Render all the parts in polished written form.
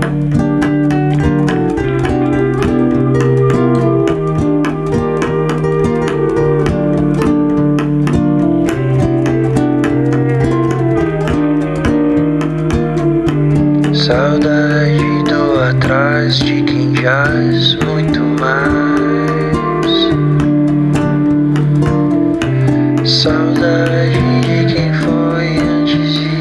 Saudade do atrás de quem jaz muito mais. Saudade de quem foi antes e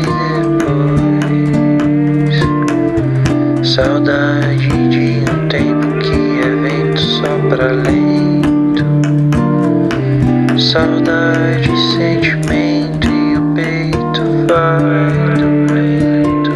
depois. Saudade de um tempo que é vento sopra lento. Saudade, sentimento e o peito vai doendo.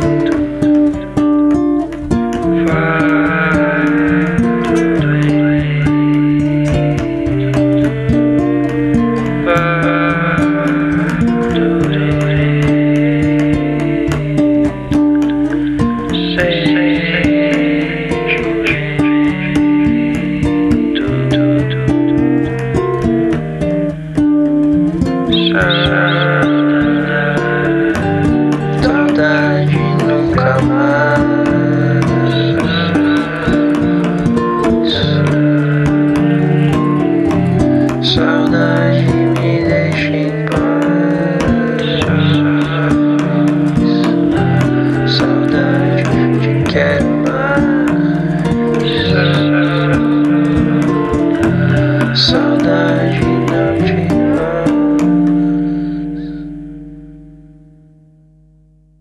Saudade nunca mais. Saudade